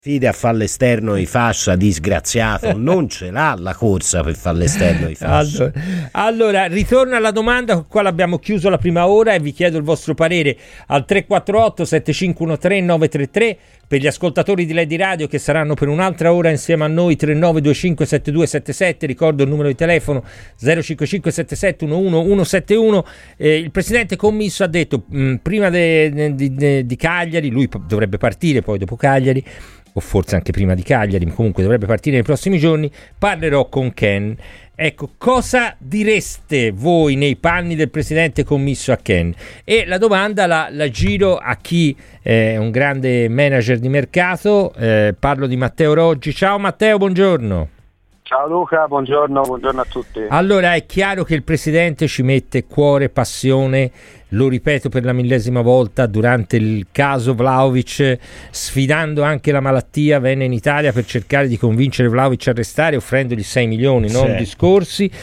Fide a fare l'esterno di fascia, disgraziato, non ce l'ha la corsa per fare l'esterno di fascia. Allora, ritorno alla domanda con la quale abbiamo chiuso la prima ora e vi chiedo il vostro parere al 348 7513 933 per gli ascoltatori di Lady Radio che saranno per un'altra ora insieme a noi. 3925 7277, ricordo il numero di telefono 055 77 11 171. Il presidente Commisso ha detto prima di Cagliari, lui dovrebbe partire poi dopo Cagliari, o forse anche prima di Cagliari, ma comunque dovrebbe partire nei prossimi giorni, parlerò con Ken. Ecco, cosa direste voi nei panni del presidente Commisso a Ken? E la domanda la giro a chi è un grande manager di mercato, parlo di Matteo Roggi. Ciao Matteo, buongiorno. Ciao Luca, buongiorno a tutti. Allora, è chiaro che il presidente ci mette cuore, passione, lo ripeto per la 1000ª volta, durante il caso Vlahovic, sfidando anche la malattia, venne in Italia per cercare di convincere Vlahovic a restare, offrendogli 6 milioni, non discorsi.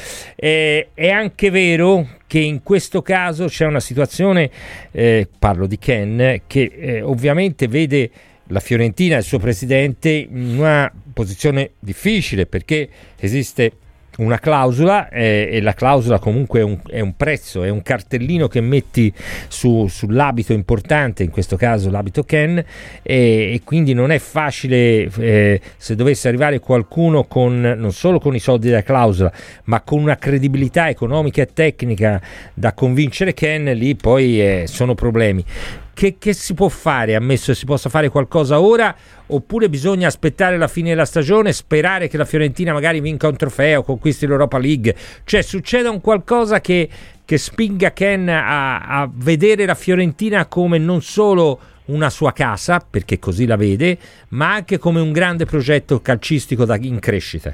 È anche vero che in questo caso c'è una situazione, parlo di Ken, che ovviamente vede la Fiorentina e il suo presidente in una posizione difficile, perché esiste una clausola e la clausola comunque è un prezzo, è un cartellino che metti sull'abito importante, in questo caso l'abito Ken, e quindi non è facile se dovesse arrivare qualcuno non solo con i soldi della clausola, ma con una credibilità economica e tecnica da convincere Ken, lì poi sono problemi. Che si può fare? Ammesso che si possa fare qualcosa ora, oppure bisogna aspettare la fine della stagione, sperare che la Fiorentina magari vinca un trofeo, conquisti l'Europa League, cioè succeda un qualcosa che spinga Ken a vedere la Fiorentina come non solo una sua casa, perché così la vede, ma anche come un grande progetto calcistico in crescita.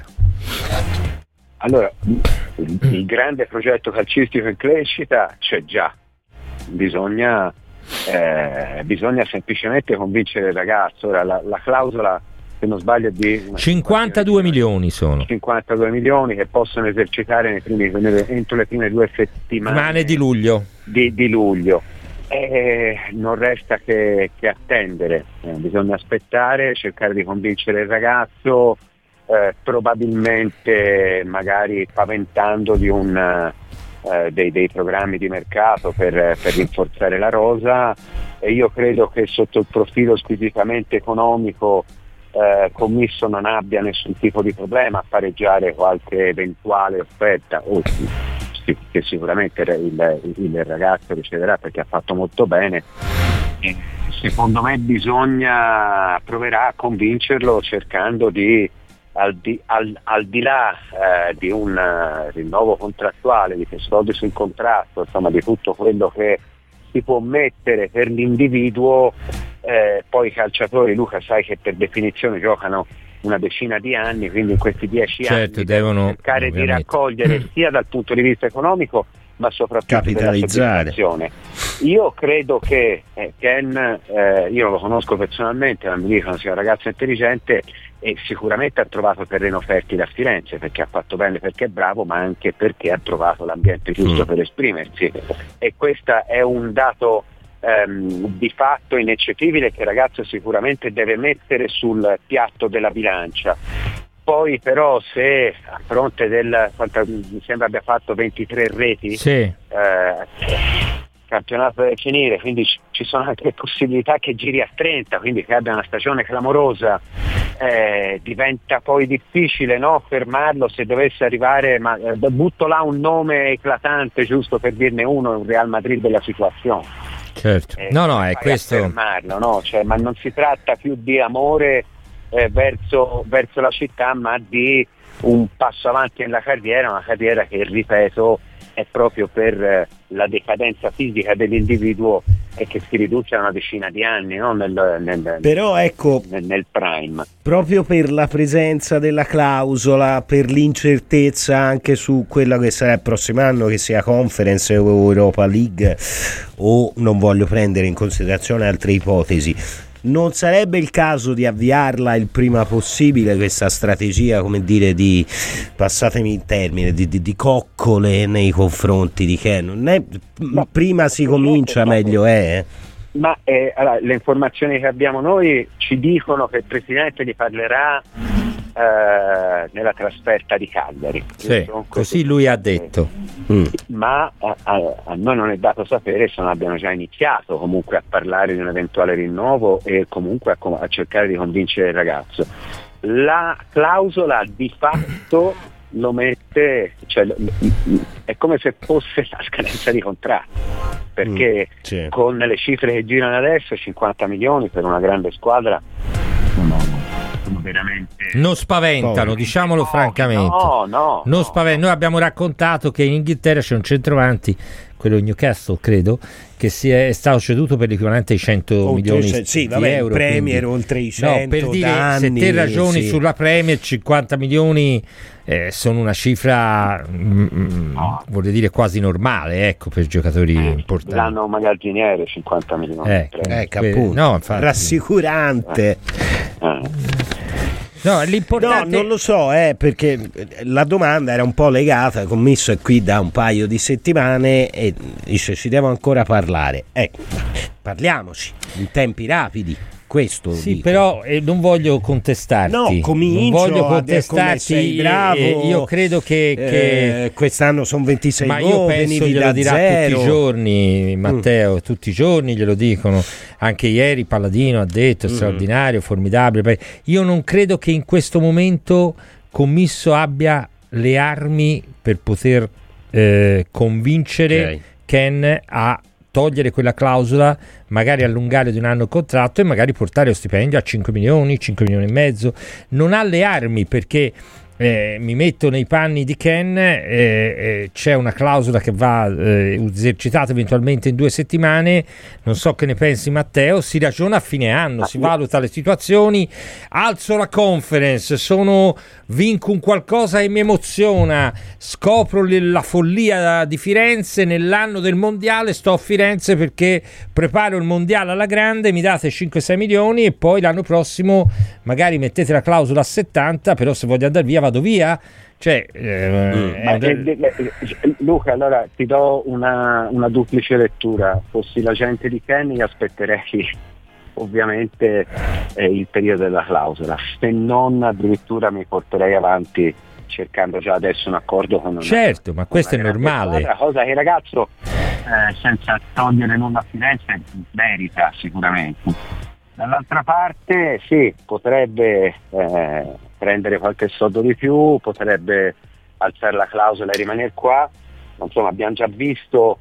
Allora, il grande progetto calcistico in crescita c'è già, bisogna semplicemente convincere il ragazzo. Ora la clausola, se non sbaglio, è di 52 milioni, sono 52 milioni che possono esercitare entro le prime 2 settimane di luglio. Di luglio. Non resta che attendere, bisogna aspettare, cercare di convincere il ragazzo, probabilmente magari paventando di dei programmi di mercato per rinforzare la rosa, e io credo che sotto il profilo squisitamente economico Commisso non abbia nessun tipo di problema a pareggiare qualche eventuale offerta, che sicuramente il ragazzo riceverà perché ha fatto molto bene. Secondo me proverà a convincerlo cercando di al di là di un rinnovo contrattuale, di che soldi sul contratto, insomma di tutto quello che si può mettere per l'individuo, poi i calciatori, Luca, sai che per definizione giocano una decina di anni, quindi in questi 10 anni devono cercare di raccogliere sia dal punto di vista economico ma soprattutto capitalizzare. Io credo che Ken, io lo conosco personalmente, ma mi dicono sia un ragazzo intelligente e sicuramente ha trovato terreno fertile a Firenze, perché ha fatto bene, perché è bravo, ma anche perché ha trovato l'ambiente giusto per esprimersi, e questo è un dato di fatto ineccepibile che il ragazzo sicuramente deve mettere sul piatto della bilancia. Poi però se a fronte mi sembra abbia fatto 23 reti, campionato deve finire, quindi ci sono anche possibilità che giri a 30, quindi che abbia una stagione clamorosa, diventa poi difficile, no, fermarlo se dovesse arrivare, ma butto là un nome eclatante giusto per dirne uno, un Real Madrid della situazione. Certo, no, è questo. Fermarlo, no? Cioè, ma non si tratta più di amore verso la città, ma di un passo avanti nella carriera, una carriera che, ripeto, è proprio per la decadenza fisica dell'individuo e che si riduce a una decina di anni, no? Però ecco, nel prime. Proprio per la presenza della clausola, per l'incertezza anche su quella che sarà il prossimo anno, che sia Conference o Europa League, o non voglio prendere in considerazione altre ipotesi, non sarebbe il caso di avviarla il prima possibile questa strategia, come dire, di, passatemi il termine, di coccole nei confronti di Ken? Prima si comincia meglio è. Ma allora, le informazioni che abbiamo noi ci dicono che il Presidente gli parlerà nella trasferta di Cagliari. Sì, così lui ha detto. Ma a noi non è dato sapere se non abbiano già iniziato comunque a parlare di un eventuale rinnovo e comunque a cercare di convincere il ragazzo. La clausola di fatto lo mette, cioè, è come se fosse la scadenza di contratto, perché con le cifre che girano adesso 50 milioni per una grande squadra sono veramente non spaventano, diciamolo francamente. No. Noi abbiamo raccontato che in Inghilterra c'è un centravanti, quello Newcastle credo, che è stato ceduto per l'equivalente ai 100 milioni di euro. Il Premier quindi, oltre i 100 per dire, danni, se te ragioni sulla Premier, 50 milioni sono una cifra vuol dire quasi normale, ecco, per giocatori importanti. L'anno magazziniere 50 milioni. Appunto, infatti. Rassicurante. No, l'importante... No, non lo so, perché la domanda era un po' legata, il commesso è qui da un paio di settimane e dice ci devo ancora parlare. Parliamoci in tempi rapidi. Questo sì, dico. Però non voglio contestarti. No, comincio. Non voglio contestarti. Sei bravo. Io credo che quest'anno sono 26 ma gol. io penso glielo dirà tutti i giorni, Matteo. Tutti i giorni glielo dicono. Anche ieri Palladino ha detto straordinario, formidabile. Io non credo che in questo momento Commisso abbia le armi per poter convincere Ken a togliere quella clausola, magari allungare di un anno il contratto e magari portare lo stipendio a 5 milioni, 5 milioni e mezzo. Non ha le armi perché mi metto nei panni di Ken, c'è una clausola che va esercitata eventualmente in 2 settimane, non so che ne pensi Matteo, si ragiona a fine anno, si valuta le situazioni, alzo la conference, vinco un qualcosa e mi emoziona, scopro la follia di Firenze, nell'anno del mondiale sto a Firenze perché preparo il mondiale alla grande, mi date 5-6 milioni e poi l'anno prossimo magari mettete la clausola a 70, però se voglio andare via vado via. Cioè, Luca, allora ti do una duplice lettura. Fossi l'agente di Kenny aspetterei ovviamente il periodo della clausola, se non addirittura mi porterei avanti cercando già adesso un accordo con certo, ma questo è normale, squadra, cosa che il ragazzo senza togliere nulla a Firenze merita sicuramente. Dall'altra parte sì, potrebbe prendere qualche soldo di più, potrebbe alzare la clausola e rimanere qua. Insomma, abbiamo già visto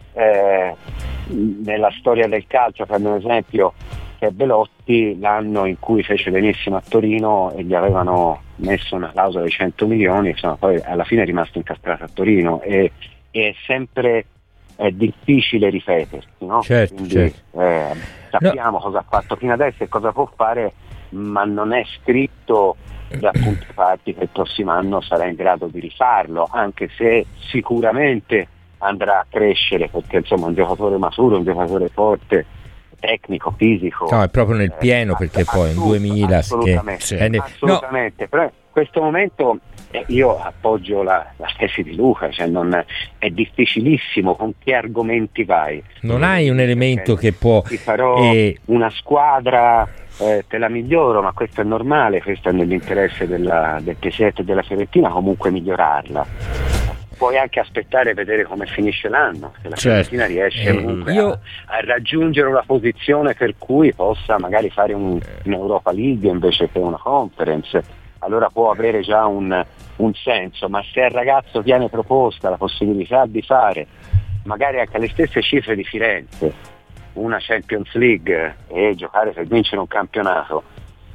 nella storia del calcio, per un esempio, che Belotti l'anno in cui fece benissimo a Torino e gli avevano messo una clausola di 100 milioni, insomma, poi alla fine è rimasto incastrato a Torino e è sempre difficile ripetersi, no? Certo, quindi, sappiamo cosa ha fatto fino adesso e cosa può fare, ma non è scritto da tutte parti che il prossimo anno sarà in grado di rifarlo, anche se sicuramente andrà a crescere, perché insomma un giocatore maturo, un giocatore forte, tecnico, fisico. No, è proprio nel pieno, perché poi in 2000 assolutamente. Però in questo momento io appoggio la tesi di Luca, cioè è difficilissimo con che argomenti vai. Non hai un elemento che può... Ti farò una squadra, te la miglioro, ma questo è normale, questo è nell'interesse del Presidente della Fiorentina, comunque migliorarla. Puoi anche aspettare e vedere come finisce l'anno, se la Fiorentina riesce comunque a raggiungere una posizione per cui possa magari fare un'Europa League invece che una Conference, allora può avere già un senso, ma se al ragazzo viene proposta la possibilità di fare magari anche le stesse cifre di Firenze, una Champions League e giocare per vincere un campionato,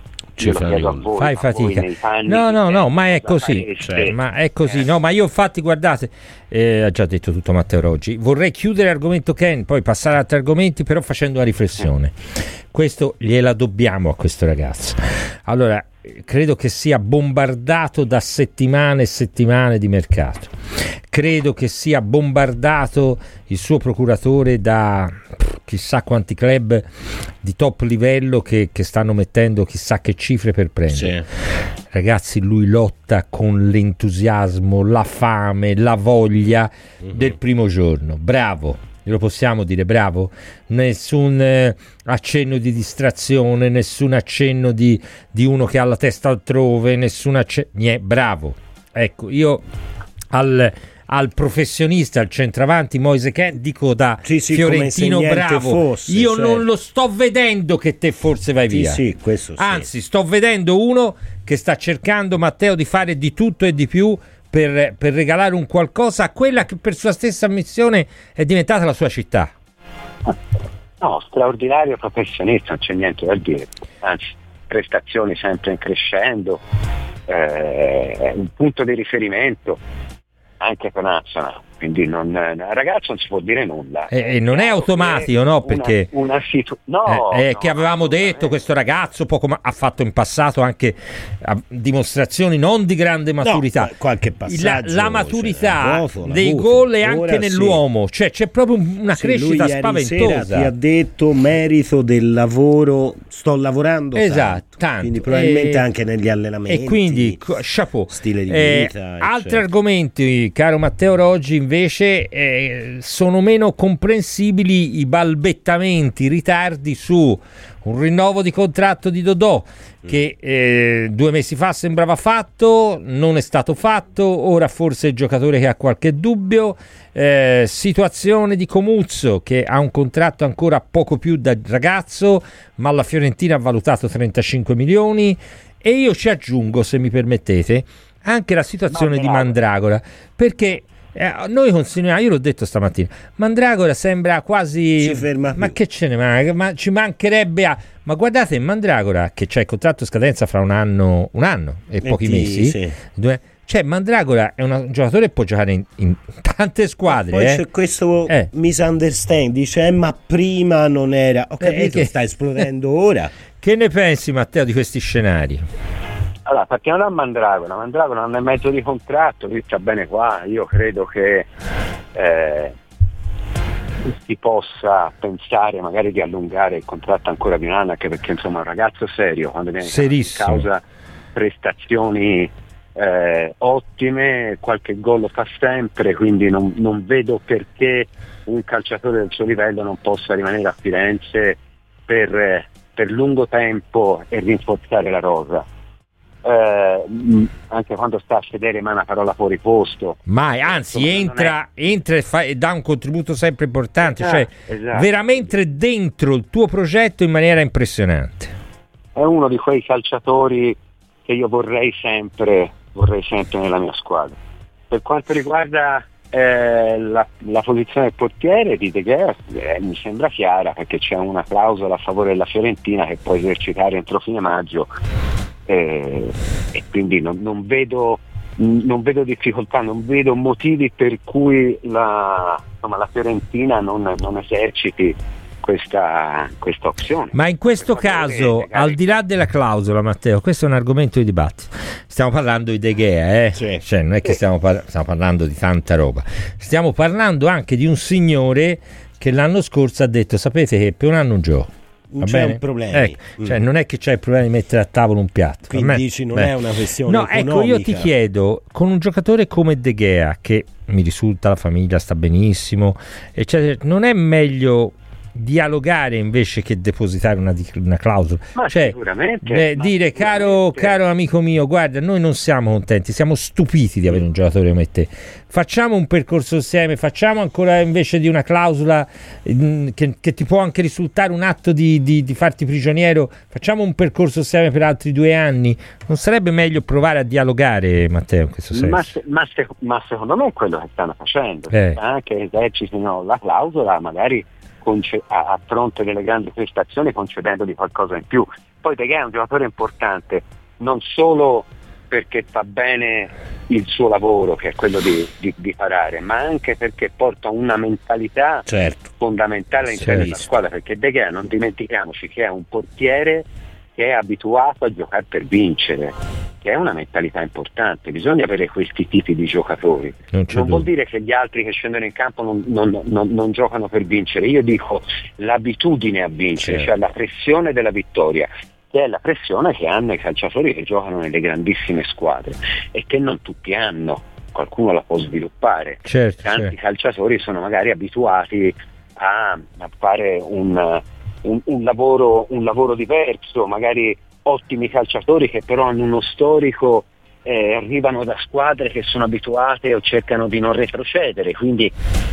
fai fatica. No, ma è così, ma è così. No, ma io infatti guardate, ha già detto tutto Matteo Roggi, vorrei chiudere l'argomento Ken, poi passare ad altri argomenti, però facendo una riflessione. Questo gliela dobbiamo a questo ragazzo. Allora, credo che sia bombardato da settimane e settimane di mercato. Credo che sia bombardato il suo procuratore da chissà quanti club di top livello che stanno mettendo chissà che cifre per prendere. Sì. Ragazzi, lui lotta con l'entusiasmo, la fame, la voglia del primo giorno. Bravo. glielo possiamo dire, bravo, nessun accenno di distrazione, nessun accenno di uno che ha la testa altrove, nessun accenno, bravo. Ecco, io al professionista, al centravanti Moise Kean dico da fiorentino bravo, fosse, io non lo sto vedendo che te forse vai via, questo anzi sto vedendo uno che sta cercando, Matteo, di fare di tutto e di più per regalare un qualcosa a quella che per sua stessa ammissione è diventata la sua città. No, straordinario professionista, non c'è niente da dire, anzi prestazioni sempre in crescendo, è un punto di riferimento anche per Nazionale, quindi al ragazzo non si può dire nulla. E non è automatico, no? Perché che avevamo detto, questo ragazzo ha fatto in passato anche dimostrazioni non di grande maturità, qualche passaggio, la maturità dei gol e anche nell'uomo, cioè c'è proprio una crescita lui spaventosa. Sera ti ha detto merito del lavoro, sto lavorando, tanto. Quindi probabilmente anche negli allenamenti, e quindi chapeau, stile di vita, altri argomenti, caro Matteo Roggi, invece sono meno comprensibili i balbettamenti, i ritardi su un rinnovo di contratto di Dodò che 2 mesi fa sembrava fatto, non è stato fatto, ora forse è il giocatore che ha qualche dubbio, situazione di Comuzzo che ha un contratto ancora poco più da ragazzo, ma la Fiorentina ha valutato 35 milioni, e io ci aggiungo, se mi permettete, anche la situazione di Mandragora, perché noi continuiamo, io l'ho detto stamattina, Mandragora sembra quasi, ma che ce ne manca, ma ci mancherebbe ma guardate, Mandragora che c'ha il contratto scadenza fra un anno e pochi mesi, cioè Mandragora è un giocatore che può giocare in tante squadre, poi c'è questo misunderstanding, dice ma prima non era, ho capito, sta esplodendo ora. Che ne pensi, Matteo, di questi scenari? Allora, partiamo da Mandragora non è mezzo di contratto, lui sta bene qua, io credo che si possa pensare magari di allungare il contratto ancora di un anno, anche perché insomma è un ragazzo serio, quando viene in causa prestazioni ottime, qualche gol lo fa sempre, quindi non vedo perché un calciatore del suo livello non possa rimanere a Firenze per lungo tempo e rinforzare la rosa. Anche quando sta a sedere ma una parola fuori posto, mai, anzi entra e dà un contributo sempre importante, esatto. Veramente dentro il tuo progetto in maniera impressionante. È uno di quei calciatori che io vorrei sempre nella mia squadra. Per quanto riguarda la posizione del portiere di De Gea, mi sembra chiara, perché c'è una clausola a favore della Fiorentina che può esercitare entro fine maggio, e quindi non vedo difficoltà, non vedo motivi per cui la Fiorentina non eserciti questa opzione. Ma in questo caso, al di là della clausola, Matteo, questo è un argomento di dibattito. Stiamo parlando di De Gea, cioè non è che stiamo parlando di tanta roba. Stiamo parlando anche di un signore che l'anno scorso ha detto: sapete che per un anno non gioco. Non c'è un problema, cioè non è che c'è il problema di mettere a tavolo un piatto. Quindi dici non è una questione economica. Ecco, io ti chiedo, con un giocatore come De Gea, che mi risulta la famiglia sta benissimo, eccetera, non è meglio dialogare invece che depositare una clausola? Sicuramente dire caro amico mio, guarda, noi non siamo contenti, siamo stupiti di avere un giocatore come te, facciamo un percorso insieme, facciamo ancora, invece di una clausola che ti può anche risultare un atto di farti prigioniero, facciamo un percorso insieme per altri 2 anni. Non sarebbe meglio provare a dialogare, Matteo, in questo senso? Ma secondo me è quello che stanno facendo, anche esercitano la clausola magari a fronte delle grandi prestazioni, concedendogli qualcosa in più. Poi De Gea è un giocatore importante non solo perché fa bene il suo lavoro, che è quello di parare, ma anche perché porta una mentalità fondamentale all'interno della squadra, perché De Gea, non dimentichiamoci che è un portiere che è abituato a giocare per vincere, che è una mentalità importante. Bisogna avere questi tipi di giocatori. Non vuol dire che gli altri che scendono in campo non giocano per vincere. Io dico l'abitudine a vincere, cioè la pressione della vittoria, che è la pressione che hanno i calciatori che giocano nelle grandissime squadre e che non tutti hanno. Qualcuno la può sviluppare. Tanti calciatori sono magari abituati a fare un lavoro diverso, magari ottimi calciatori che però hanno uno storico, arrivano da squadre che sono abituate o cercano di non retrocedere, quindi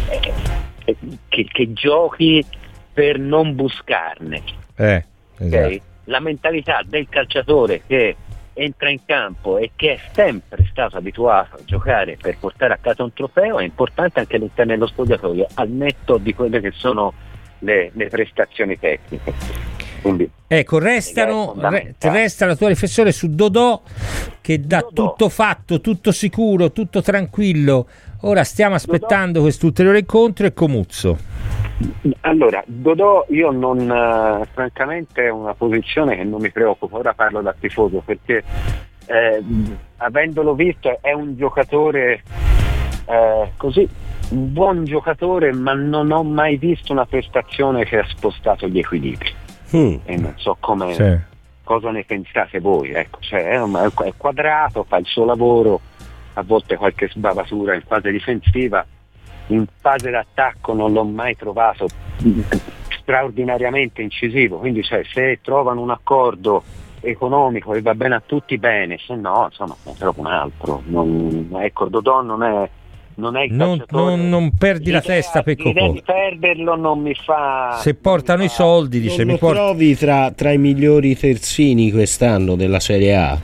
che giochi per non buscarne. Esatto. Okay? La mentalità del calciatore che entra in campo e che è sempre stato abituato a giocare per portare a casa un trofeo è importante anche all'interno dello spogliatoio, al netto di quelle che sono le prestazioni tecniche. Quindi, ecco, resta la tua riflessione su Dodò, che da tutto fatto, tutto sicuro, tutto tranquillo. Ora stiamo aspettando quest'ulteriore incontro, e Comuzzo. Allora, Dodò io non, francamente è una posizione che non mi preoccupa, ora parlo da tifoso, perché avendolo visto è un giocatore così, un buon giocatore, ma non ho mai visto una prestazione che ha spostato gli equilibri. E non so cosa ne pensate voi, ecco, cioè è quadrato, fa il suo lavoro, a volte qualche sbavatura in fase difensiva, in fase d'attacco non l'ho mai trovato straordinariamente incisivo, quindi se trovano un accordo economico e va bene a tutti, bene, se no insomma è proprio un altro. Ecco, Dodò non è il calciatore. Non perdi la testa per l'idea di perderlo non mi fa. Se portano i soldi, dice, non lo trovi tra i migliori terzini quest'anno della Serie A?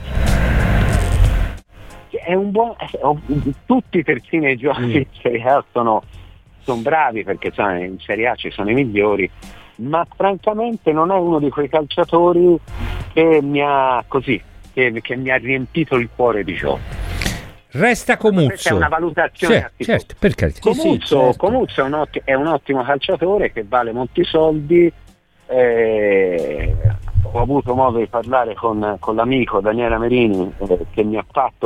È un buon, tutti i terzini ai giochi in Serie A sono bravi, perché in Serie A ci sono i migliori, ma francamente non è uno di quei calciatori che mi ha riempito il cuore di gioco. Resta Comuzzo. Questa è una valutazione. Certo, per carità. Comuzzo è un ottimo calciatore che vale molti soldi. Ho avuto modo di parlare con l'amico Daniele Amerini, che mi ha fatto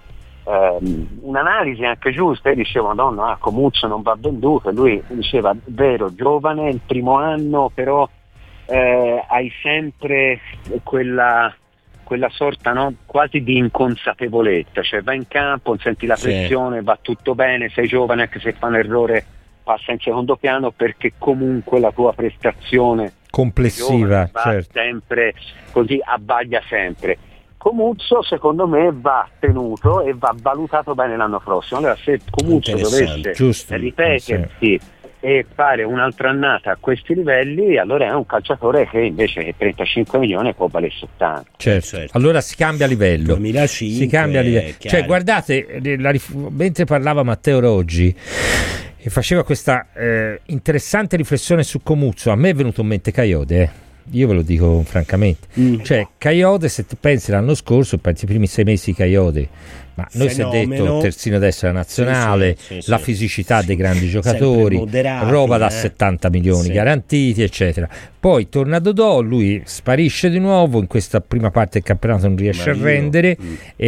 un'analisi anche giusta, e dicevo Madonna, Comuzzo non va venduto, e lui diceva vero, giovane, il primo anno, però hai sempre quella sorta, no, quasi di inconsapevolezza, cioè vai in campo, senti la pressione, va tutto bene, sei giovane, anche se fa un errore passa in secondo piano, perché comunque la tua prestazione complessiva va sempre così, abbaglia sempre. Comuzzo secondo me va tenuto e va valutato bene l'anno prossimo. Allora, se Comuzzo dovesse ripetersi e fare un'altra annata a questi livelli, allora è un calciatore che invece che 35 milioni può valere 70. Certo. Allora si cambia livello. 2005, si cambia livello. Cioè, guardate, mentre parlava Matteo Roggi e faceva questa interessante riflessione su Comuzzo, a me è venuto in mente Kayode, io ve lo dico francamente. Cioè, Kayode, se tu pensi l'anno scorso, pensi i primi 6 mesi di Kayode, ma noi si è detto terzino destro della nazionale, la fisicità dei grandi giocatori, roba da 70 milioni garantiti, eccetera. Poi torna Dodò, lui sparisce di nuovo, in questa prima parte del campionato non riesce a rendere,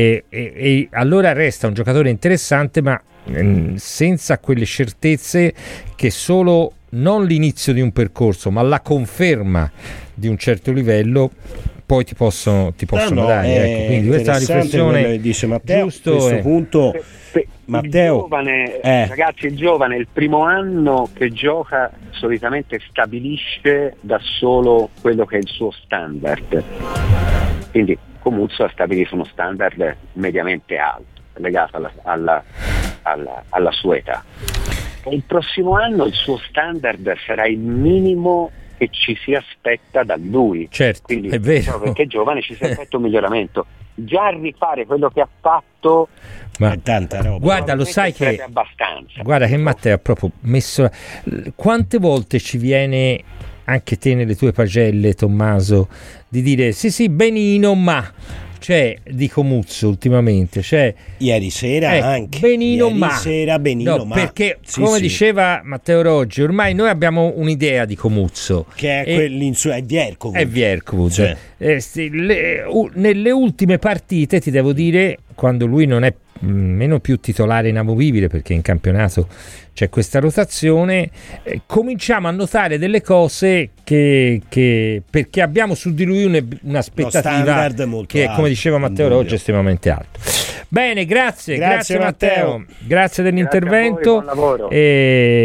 e allora resta un giocatore interessante, ma senza quelle certezze che solo non l'inizio di un percorso, ma la conferma di un certo livello poi ti possono dare. Ecco, quindi questa è la riflessione che dice Matteo. Giusto, a questo punto Matteo, ragazzi, il giovane il primo anno che gioca solitamente stabilisce da solo quello che è il suo standard, quindi Comuzzo ha stabilito uno standard mediamente alto legato alla sua età. Il prossimo anno il suo standard sarà il minimo che ci si aspetta da lui. Certo, quindi, è vero. Perché è giovane, ci si aspetta un miglioramento. Già rifare quello che ha fatto, ma è tanta roba. Guarda, lo sai che abbastanza. Guarda che Matteo ha proprio messo. Quante volte ci viene anche te nelle tue pagelle, Tommaso, di dire sì benino, ma di Comuzzo ultimamente, ieri sera anche benino, ma perché come diceva Matteo Roggi, ormai noi abbiamo un'idea di Comuzzo che è Vierkovud. Nelle ultime partite, ti devo dire, quando lui non è meno più titolare inamovibile, perché in campionato c'è questa rotazione, cominciamo a notare delle cose che perché abbiamo su di lui un'aspettativa che è, come diceva Matteo Roggi, estremamente alto. Bene, grazie Matteo, grazie dell'intervento. Grazie a voi, buon lavoro.